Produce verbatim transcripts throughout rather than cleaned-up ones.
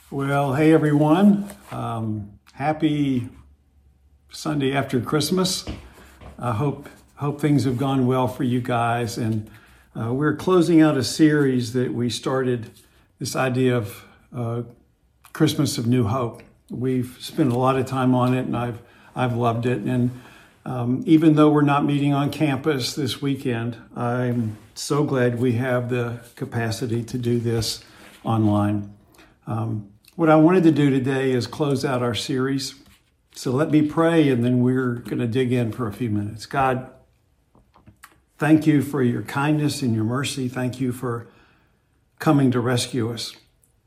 Well, hey everyone. Um, happy Sunday after Christmas. I hope hope things have gone well for you guys. And uh, we're closing out a series that we started, this idea of uh, Christmas of New Hope. We've spent a lot of time on it, and I've I've loved it. And um, even though we're not meeting on campus this weekend, I'm so glad we have the capacity to do this online. Um, What I wanted to do today is close out our series. So let me pray, and then we're going to dig in for a few minutes. God, thank you for your kindness and your mercy. Thank you for coming to rescue us.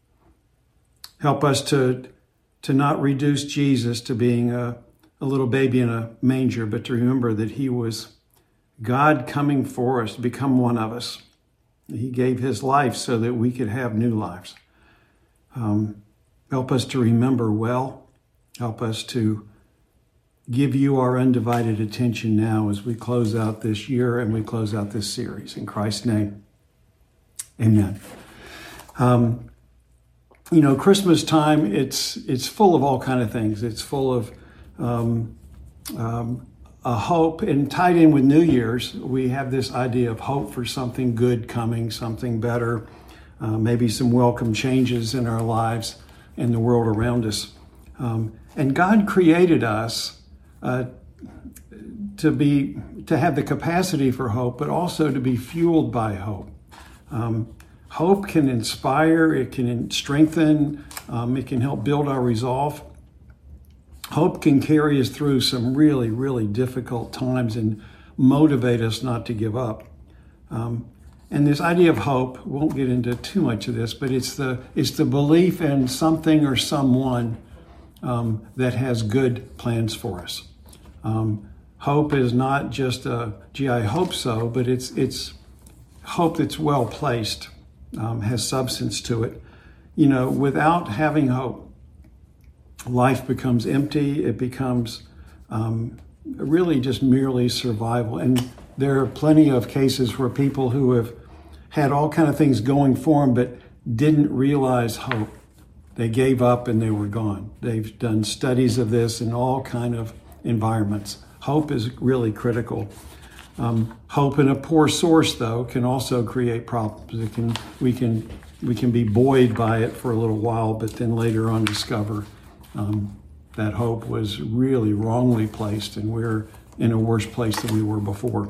Help us to, to not reduce Jesus to being a, a little baby in a manger, but to remember that he was God coming for us to become one of us. He gave his life so that we could have new lives. Um, Help us to remember well. Help us to give you our undivided attention now as we close out this year and we close out this series. In Christ's name, amen. Um, you know, Christmas time, it's it's full of all kinds of things. It's full of um, um, a hope, and tied in with New Year's, we have this idea of hope for something good coming, something better, uh, maybe some welcome changes in our lives and the world around us. Um, and God created us uh, to be to have the capacity for hope, but also to be fueled by hope. Um, hope can inspire, it can strengthen, um, it can help build our resolve. Hope can carry us through some really, really difficult times and motivate us not to give up. Um, And this idea of hope, won't get into too much of this, but it's the it's the belief in something or someone um, that has good plans for us. Um, hope is not just a, gee, I hope so, but it's it's hope that's well placed, um, has substance to it. You know, without having hope, life becomes empty. It becomes um, really just merely survival. And there are plenty of cases where people who have had all kind of things going for them, but didn't realize hope. They gave up and they were gone. They've done studies of this in all kind of environments. Hope is really critical. Um, hope in a poor source, though, can also create problems. It can we can we can be buoyed by it for a little while, but then later on discover um, that hope was really wrongly placed, and we're in a worse place than we were before.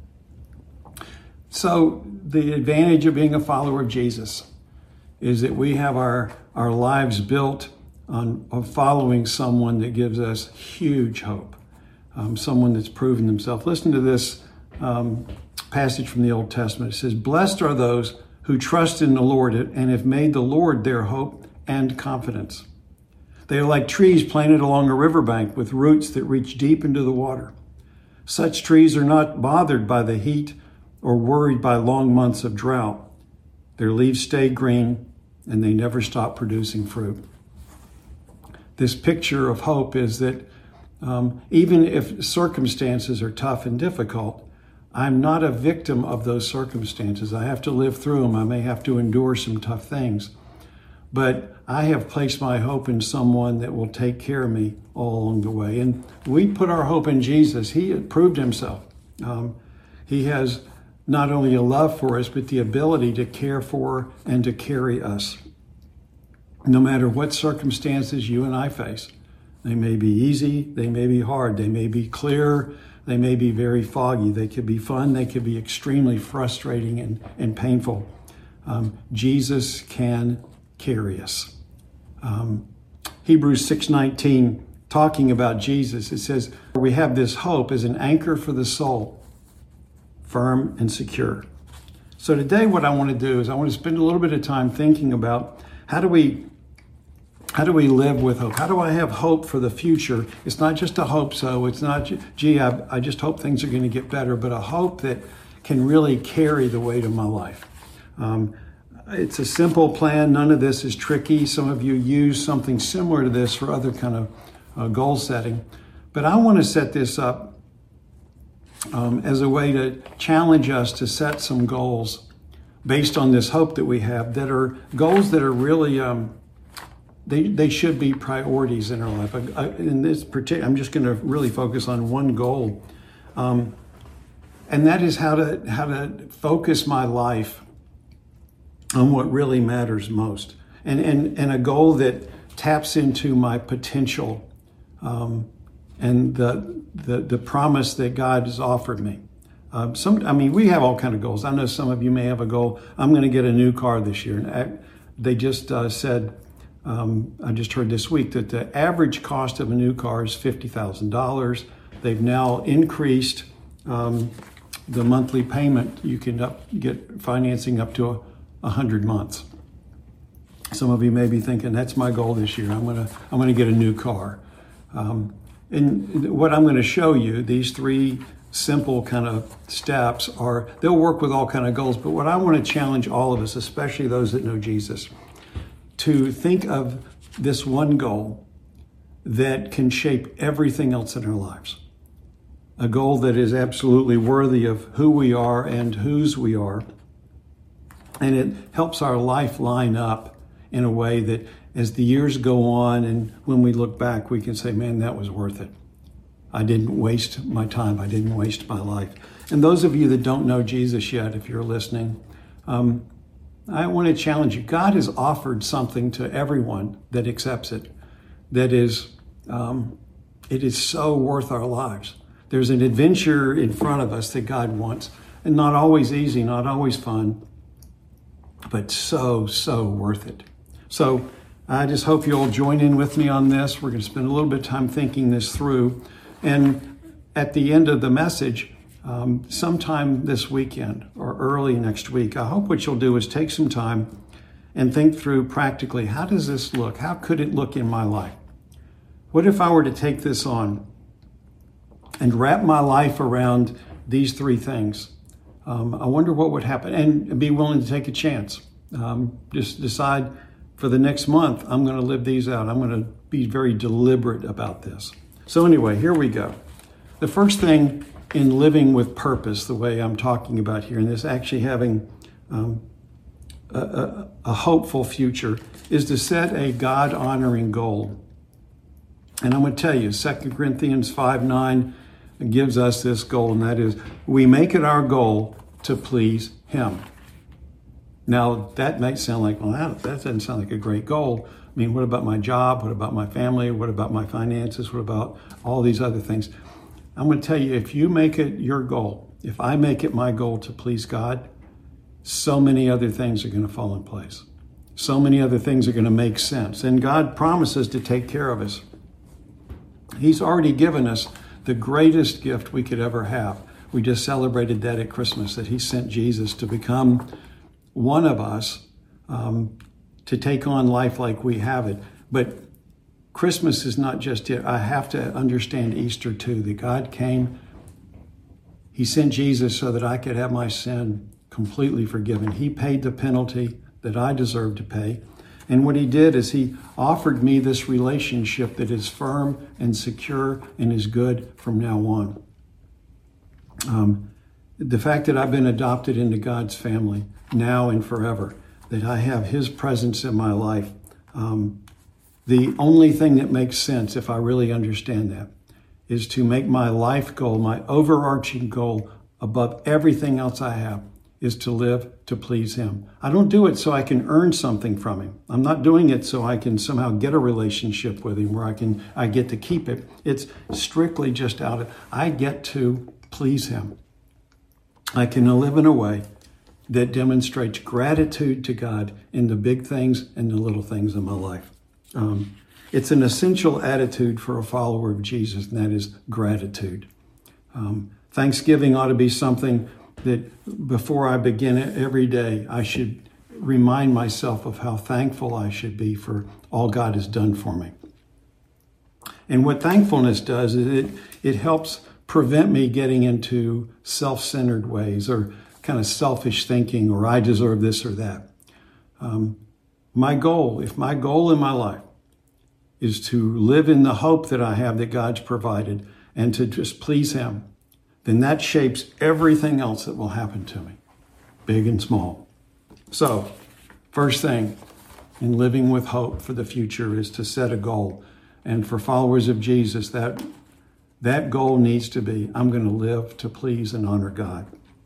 So the advantage of being a follower of Jesus is that we have our, our lives built on, on following someone that gives us huge hope, um, someone that's proven himself. Listen to this um, passage from the Old Testament. It says, "Blessed are those who trust in the Lord and have made the Lord their hope and confidence. They are like trees planted along a riverbank with roots that reach deep into the water. Such trees are not bothered by the heat or worried by long months of drought. Their leaves stay green and they never stop producing fruit." This picture of hope is that um, even if circumstances are tough and difficult, I'm not a victim of those circumstances. I have to live through them. I may have to endure some tough things, but I have placed my hope in someone that will take care of me all along the way. And we put our hope in Jesus. He had proved himself. Um, he has not only a love for us, but the ability to care for and to carry us. No matter what circumstances you and I face, they may be easy, they may be hard, they may be clear, they may be very foggy, they could be fun, they could be extremely frustrating and, and painful. Um, Jesus can carry us. Um, Hebrews six nineteen, talking about Jesus, it says, "We have this hope as an anchor for the soul, firm and secure." So today what I want to do is I want to spend a little bit of time thinking about how do we how do we live with hope? How do I have hope for the future? It's not just a hope so. It's not, gee, I, I just hope things are going to get better, but a hope that can really carry the weight of my life. Um, it's a simple plan. None of this is tricky. Some of you use something similar to this for other kind of uh, goal setting. But I want to set this up Um, as a way to challenge us to set some goals based on this hope that we have, that are goals that are really um, they they should be priorities in our life. I, I, in this particular, I'm just going to really focus on one goal, um, and that is how to how to focus my life on what really matters most, and and and a goal that taps into my potential, um, and the, the the promise that God has offered me. Um, some, I mean, we have all kind of goals. I know some of you may have a goal. I'm going to get a new car this year. And I, they just uh, said, um, I just heard this week that the average cost of a new car is fifty thousand dollars. They've now increased um, the monthly payment. You can up, get financing up to a, a hundred months. Some of you may be thinking, that's my goal this year. I'm going to, I'm going to get a new car. Um, and what I'm going to show you, these three simple kind of steps are, they'll work with all kind of goals, but what I want to challenge all of us, especially those that know Jesus, to think of this one goal that can shape everything else in our lives. A goal that is absolutely worthy of who we are and whose we are. And it helps our life line up in a way that as the years go on and when we look back, we can say, man, that was worth it. I didn't waste my time. I didn't waste my life. And those of you that don't know Jesus yet, if you're listening, um, I want to challenge you. God has offered something to everyone that accepts it that is, um, it is so worth our lives. There's an adventure in front of us that God wants, and not always easy, not always fun, but so, so worth it. So I just hope you'll join in with me on this. We're going to spend a little bit of time thinking this through. And at the end of the message, um, sometime this weekend or early next week, I hope what you'll do is take some time and think through practically, how does this look? How could it look in my life? What if I were to take this on and wrap my life around these three things? Um, I wonder what would happen, and be willing to take a chance. Um, just decide for the next month, I'm going to live these out. I'm going to be very deliberate about this. So anyway, here we go. The first thing in living with purpose, the way I'm talking about here, and this actually having um, a, a, a hopeful future, is to set a God-honoring goal. And I'm going to tell you, Second Corinthians five nine gives us this goal, and that is, we make it our goal to please Him. Now, that might sound like, well, that, that doesn't sound like a great goal. I mean, what about my job? What about my family? What about my finances? What about all these other things? I'm going to tell you, if you make it your goal, if I make it my goal to please God, so many other things are going to fall in place. So many other things are going to make sense. And God promises to take care of us. He's already given us the greatest gift we could ever have. We just celebrated that at Christmas, that He sent Jesus to become one of us, um, to take on life like we have it. But Christmas is not just it. I have to understand Easter too, that God came, He sent Jesus so that I could have my sin completely forgiven. He paid the penalty that I deserved to pay. And what He did is He offered me this relationship that is firm and secure and is good from now on. Um, the fact that I've been adopted into God's family now and forever, that I have His presence in my life. Um, the only thing that makes sense, if I really understand that, is to make my life goal, my overarching goal above everything else I have, is to live to please Him. I don't do it so I can earn something from Him. I'm not doing it so I can somehow get a relationship with Him where I can I get to keep it. It's strictly just out of, I get to please Him. I can live in a way that demonstrates gratitude to God in the big things and the little things in my life. Um, it's an essential attitude for a follower of Jesus, and that is gratitude. Um, Thanksgiving ought to be something that before I begin it every day, I should remind myself of how thankful I should be for all God has done for me. And what thankfulness does is it, it helps prevent me getting into self-centered ways or kind of selfish thinking, or I deserve this or that. Um, my goal, if my goal in my life is to live in the hope that I have that God's provided and to just please Him, then that shapes everything else that will happen to me, big and small. So, first thing, in living with hope for the future is to set a goal. And for followers of Jesus, that, that goal needs to be, I'm going to live to please and honor God.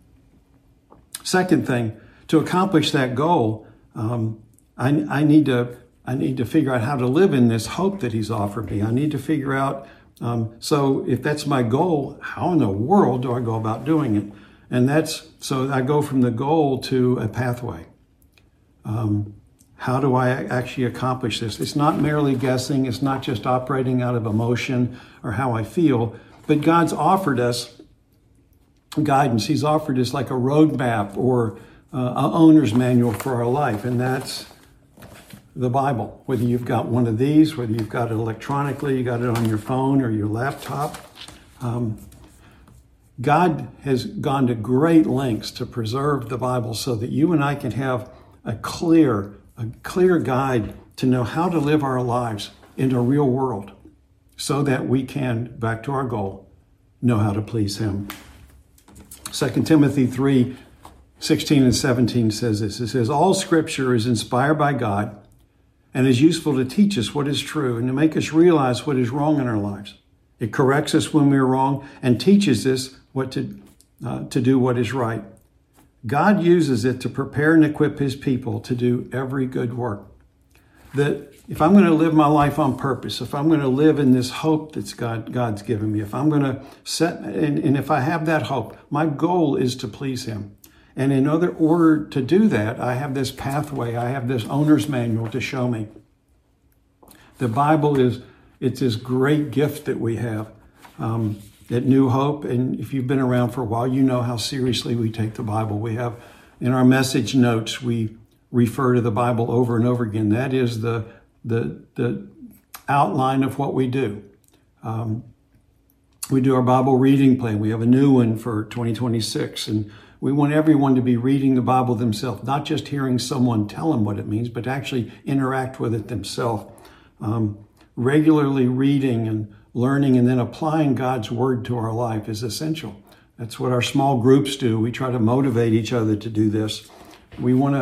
Second thing, to accomplish that goal, um, I, I need to I need to figure out how to live in this hope that he's offered me. I need to figure out, um, so if that's my goal, how in the world do I go about doing it? And that's, so I go from the goal to a pathway. Um, how do I actually accomplish this? It's not merely guessing. It's not just operating out of emotion or how I feel, but God's offered us guidance. He's offered us like a roadmap or uh, an owner's manual for our life. And that's the Bible. Whether you've got one of these, whether you've got it electronically, you got it on your phone or your laptop. Um, God has gone to great lengths to preserve the Bible so that you and I can have a clear, a clear guide to know how to live our lives in a real world so that we can, back to our goal, know how to please him. Second Timothy three, sixteen and seventeen says this. It says, all scripture is inspired by God and is useful to teach us what is true and to make us realize what is wrong in our lives. It corrects us when we're wrong and teaches us what to, uh, to do what is right. God uses it to prepare and equip his people to do every good work. That if I'm going to live my life on purpose, if I'm going to live in this hope that's God, God's given me, if I'm going to set, and, and if I have that hope, my goal is to please him. And in other order to do that, I have this pathway, I have this owner's manual to show me. The Bible is, it's this great gift that we have um, at New Hope. And if you've been around for a while, you know how seriously we take the Bible. We have, in our message notes, we refer to the Bible over and over again. That is the, the, the outline of what we do. Um, we do our Bible reading plan. We have a new one for twenty twenty-six. And we want everyone to be reading the Bible themselves, not just hearing someone tell them what it means, but actually interact with it themselves. Um, regularly reading and learning and then applying God's word to our life is essential. That's what our small groups do. We try to motivate each other to do this. We want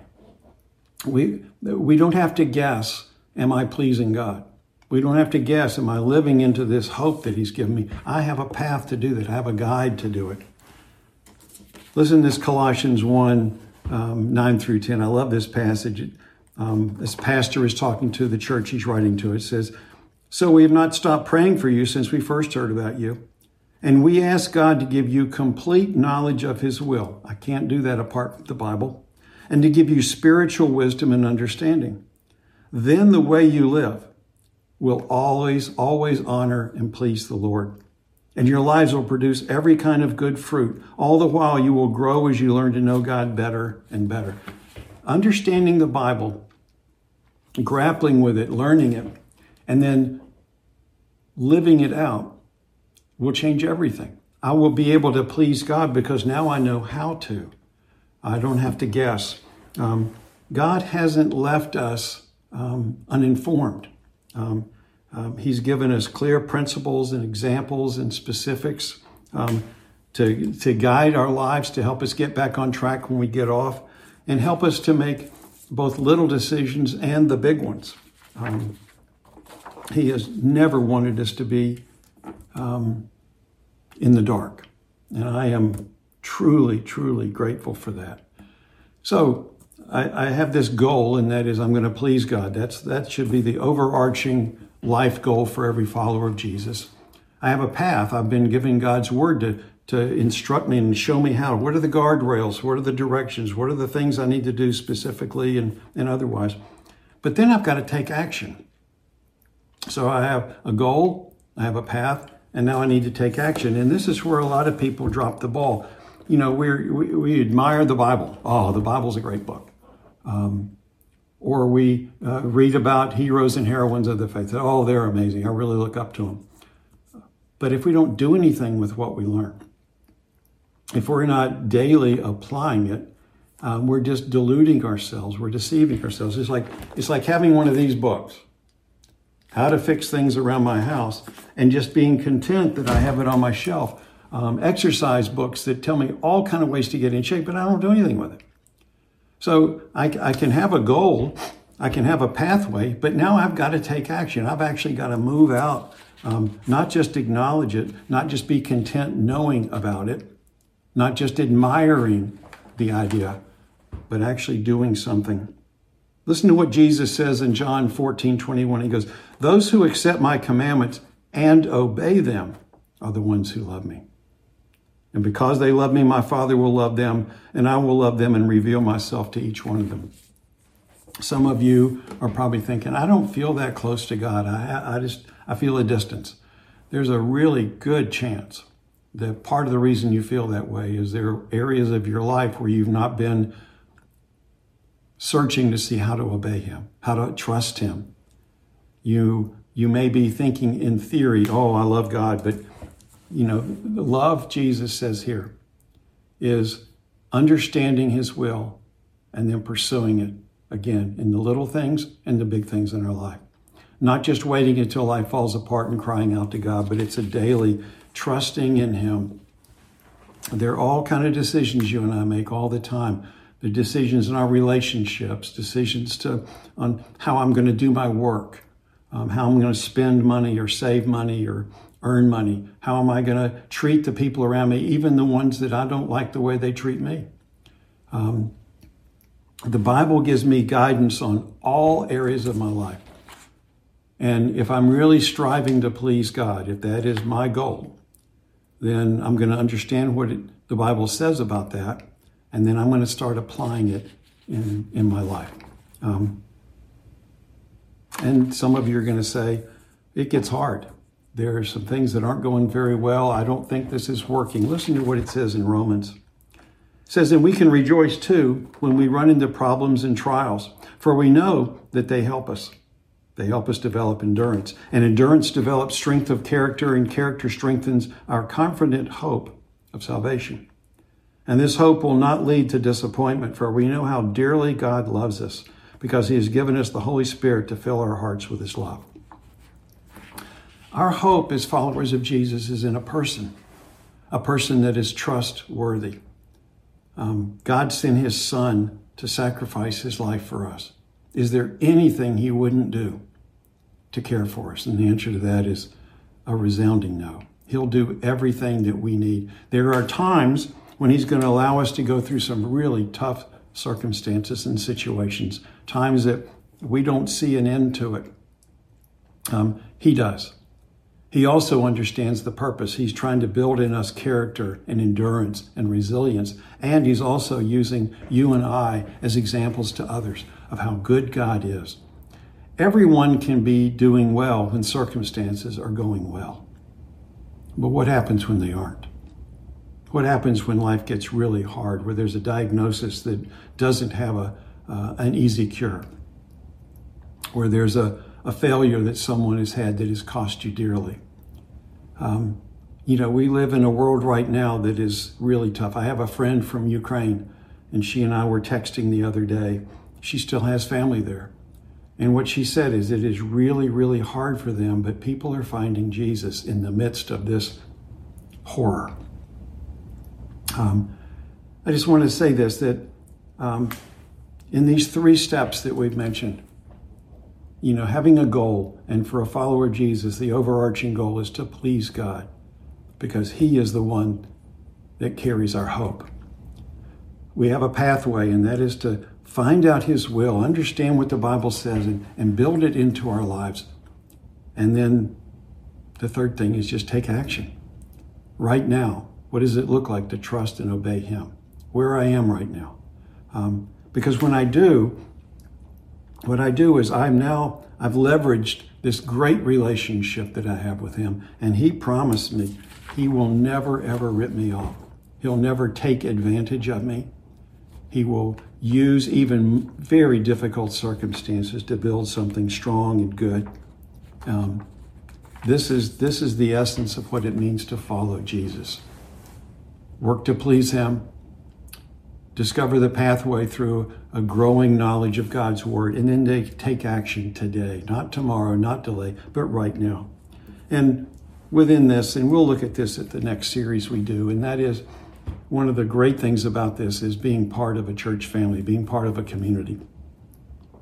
to, we, we don't have to guess, am I pleasing God? We don't have to guess, am I living into this hope that he's given me? I have a path to do that. I have a guide to do it. Listen to this Colossians one, um, nine through ten. I love this passage. Um, this pastor is talking to the church he's writing to. It says, so we have not stopped praying for you since we first heard about you. And we ask God to give you complete knowledge of his will. I can't do that apart from the Bible. And to give you spiritual wisdom and understanding. Then the way you live will always, always honor and please the Lord. And your lives will produce every kind of good fruit. All the while you will grow as you learn to know God better and better. Understanding the Bible, grappling with it, learning it, and then living it out will change everything. I will be able to please God because now I know how to. I don't have to guess. Um, God hasn't left us um, uninformed. Um, Um, he's given us clear principles and examples and specifics um, to, to guide our lives, to help us get back on track when we get off, and help us to make both little decisions and the big ones. Um, he has never wanted us to be um, in the dark. And I am truly, truly grateful for that. So I, I have this goal, and that is I'm going to please God. That's That should be the overarching life goal for every follower of Jesus. I have a path. I've been given God's word to, to instruct me and show me how. What are the guardrails? What are the directions? What are the things I need to do specifically and, and otherwise? But then I've got to take action. So I have a goal, I have a path, and now I need to take action. And this is where a lot of people drop the ball. You know, we're, we we admire the Bible. Oh, the Bible's a great book. Um, Or we uh, read about heroes and heroines of the faith. Oh, they're amazing. I really look up to them. But if we don't do anything with what we learn, if we're not daily applying it, um, we're just deluding ourselves. We're deceiving ourselves. It's like it's like having one of these books, How to Fix Things Around My House, and just being content that I have it on my shelf. Um, exercise books that tell me all kind of ways to get in shape, but I don't do anything with it. So I, I can have a goal I can have a pathway, but now I've got to take action. I've actually got to move out, um, not just acknowledge it, not just be content knowing about it, not just admiring the idea, but actually doing something. Listen to what Jesus says in John fourteen twenty-one. He goes, "Those who accept my commandments and obey them are the ones who love me. And because they love me, my Father will love them, and I will love them and reveal myself to each one of them." Some of you are probably thinking, I don't feel that close to God. I, I just, I feel a distance. There's a really good chance that part of the reason you feel that way is there are areas of your life where you've not been searching to see how to obey him, how to trust him. You, you may be thinking in theory, oh, I love God, but you know, the love, Jesus says here, is understanding his will and then pursuing it. Again, in the little things and the big things in our life. Not just waiting until life falls apart and crying out to God, but it's a daily trusting in him. There are all kind of decisions you and I make all the time. The decisions in our relationships, decisions to on how I'm going to do my work, um, how I'm going to spend money or save money or earn money. How am I going to treat the people around me, even the ones that I don't like the way they treat me? Um, The Bible gives me guidance on all areas of my life. And if I'm really striving to please God, if that is my goal, then I'm going to understand what it, the Bible says about that. And then I'm going to start applying it in, in my life. Um, and some of you are going to say, it gets hard. There are some things that aren't going very well. I don't think this is working. Listen to what it says in Romans. It says, "And we can rejoice too when we run into problems and trials, for we know that they help us. They help us develop endurance. And endurance develops strength of character, and character strengthens our confident hope of salvation. And this hope will not lead to disappointment, for we know how dearly God loves us, because he has given us the Holy Spirit to fill our hearts with his love." Our hope as followers of Jesus is in a person, a person that is trustworthy. Um, God sent his son to sacrifice his life for us. Is there anything he wouldn't do to care for us? And the answer to that is a resounding no. He'll do everything that we need. There are times when he's going to allow us to go through some really tough circumstances and situations, times that we don't see an end to it. Um, he does. He also understands the purpose. He's trying to build in us character and endurance and resilience. And he's also using you and I as examples to others of how good God is. Everyone can be doing well when circumstances are going well. But what happens when they aren't? What happens when life gets really hard, where there's a diagnosis that doesn't have a uh, an easy cure? Where there's a a failure that someone has had that has cost you dearly. Um, you know, we live in a world right now that is really tough. I have a friend from Ukraine, and she and I were texting the other day. She still has family there. And what she said is it is really, really hard for them, but people are finding Jesus in the midst of this horror. Um, I just want to say this, that um, in these three steps that we've mentioned, you know, having a goal, and for a follower of Jesus, the overarching goal is to please God, because he is the one that carries our hope. We have a pathway, and that is to find out his will, understand what the Bible says, and, and build it into our lives. And then the third thing is just take action. Right now, what does it look like to trust and obey him? Where I am right now. Um, because when I do, What I do is I'm now, I've leveraged this great relationship that I have with him, and he promised me he will never, ever rip me off. He'll never take advantage of me. He will use even very difficult circumstances to build something strong and good. Um, this is, this is the essence of what it means to follow Jesus. Work to please him. Discover the pathway through a growing knowledge of God's word, and then they take action today, not tomorrow, not delay, but right now. And within this, and we'll look at this at the next series we do, and that is one of the great things about this is being part of a church family, being part of a community.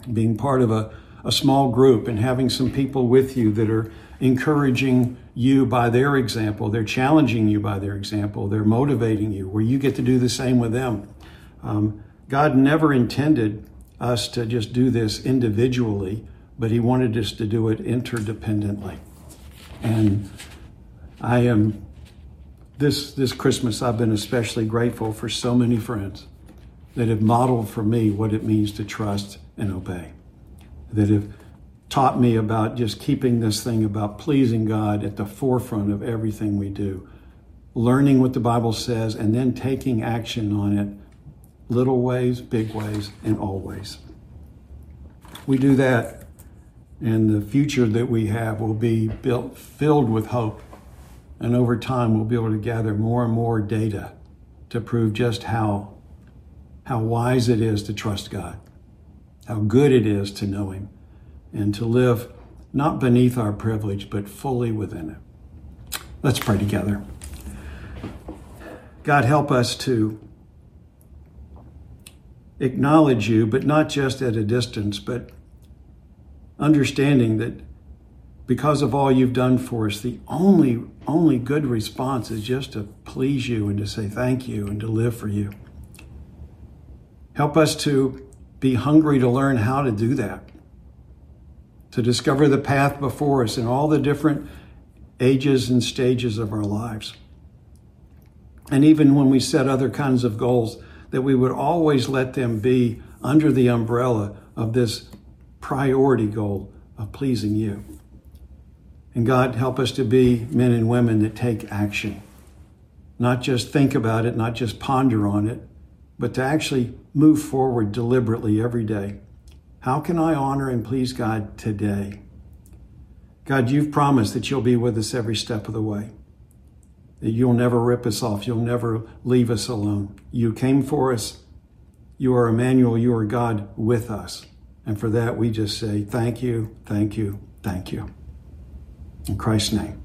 being part of a, a small group and having some people with you that are encouraging you by their example. They're challenging you by their example. They're motivating you, where you get to do the same with them. Um, God never intended us to just do this individually, but he wanted us to do it interdependently. And I am, this, this Christmas, I've been especially grateful for so many friends that have modeled for me what it means to trust and obey, that have taught me about just keeping this thing about pleasing God at the forefront of everything we do, learning what the Bible says, and then taking action on it, little ways, big ways, and all ways. We do that, and the future that we have will be built, filled with hope. And over time, we'll be able to gather more and more data to prove just how, how wise it is to trust God, how good it is to know him, and to live not beneath our privilege, but fully within it. Let's pray together. God, help us to acknowledge you, but not just at a distance, but understanding that because of all you've done for us, the only, only good response is just to please you and to say thank you and to live for you. Help us to be hungry to learn how to do that, to discover the path before us in all the different ages and stages of our lives. And even when we set other kinds of goals, that we would always let them be under the umbrella of this priority goal of pleasing you. And God, help us to be men and women that take action, not just think about it, not just ponder on it, but to actually move forward deliberately every day. How can I honor and please God today? God, you've promised that you'll be with us every step of the way, that you'll never rip us off. You'll never leave us alone. You came for us. You are Emmanuel. You are God with us. And for that, we just say thank you, thank you, thank you. In Christ's name,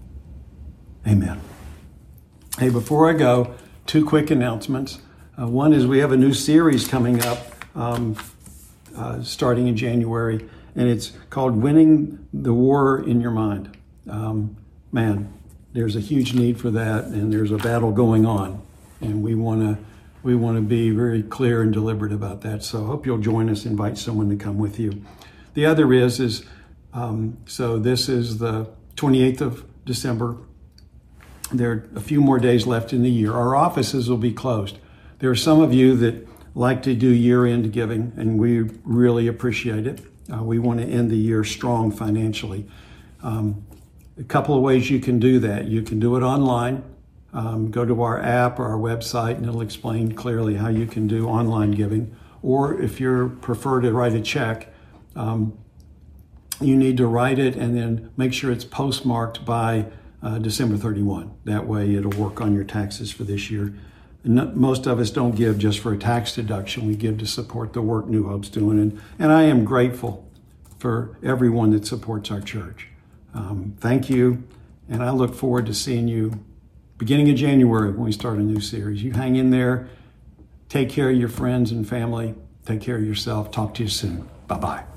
amen. Hey, before I go, two quick announcements. Uh, one is we have a new series coming up um, uh, starting in January, and it's called Winning the War in Your Mind. Um, man, there's a huge need for that, and there's a battle going on, and we want to we want to be very clear and deliberate about that. So I hope you'll join us, invite someone to come with you. The other is, is um, so this is the twenty-eighth of December. There are a few more days left in the year. Our offices will be closed. There are some of you that like to do year-end giving, and we really appreciate it. Uh, we want to end the year strong financially. Um, a couple of ways you can do that. You can do it online. Um, go to our app or our website, and it'll explain clearly how you can do online giving. Or if you prefer to write a check, um, you need to write it and then make sure it's postmarked by uh, December thirty-first. That way it'll work on your taxes for this year. And most of us don't give just for a tax deduction. We give to support the work New Hope's doing. And, and I am grateful for everyone that supports our church. Um, thank you. And I look forward to seeing you beginning of January when we start a new series. You hang in there. Take care of your friends and family. Take care of yourself. Talk to you soon. Bye-bye.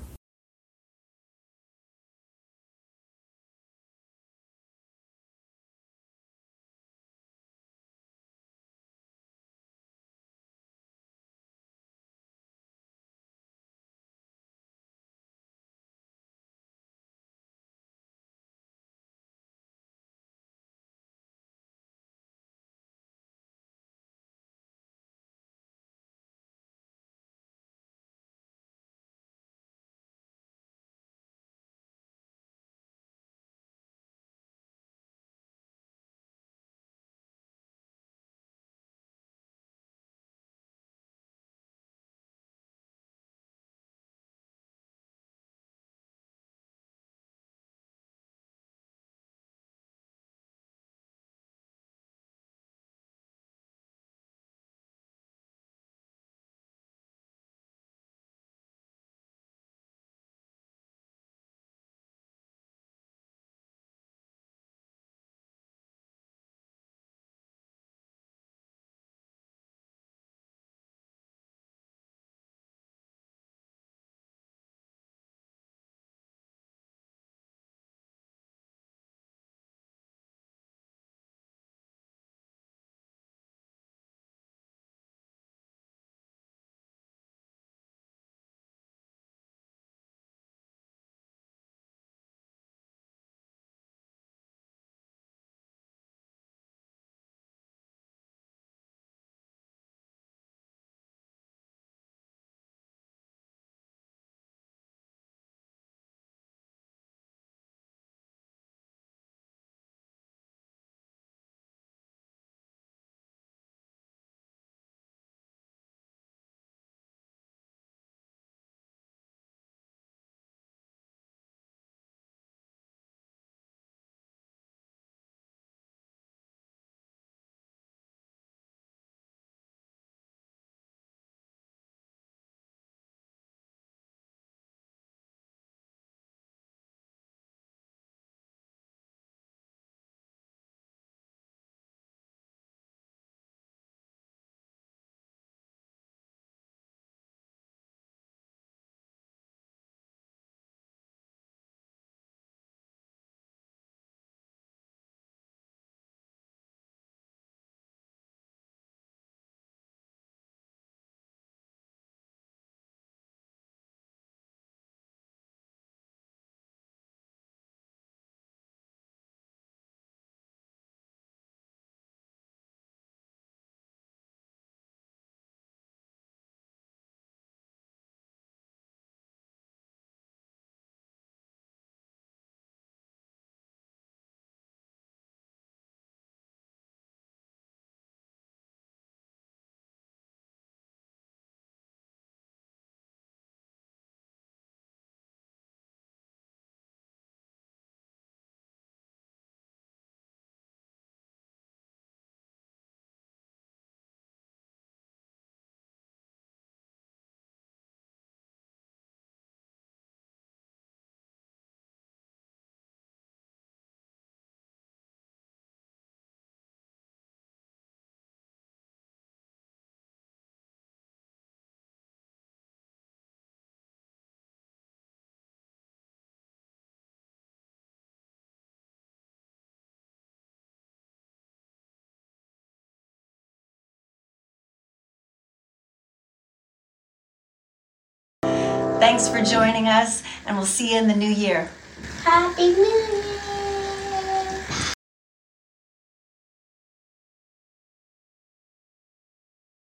Thanks for joining us, and we'll see you in the new year. Happy New Year!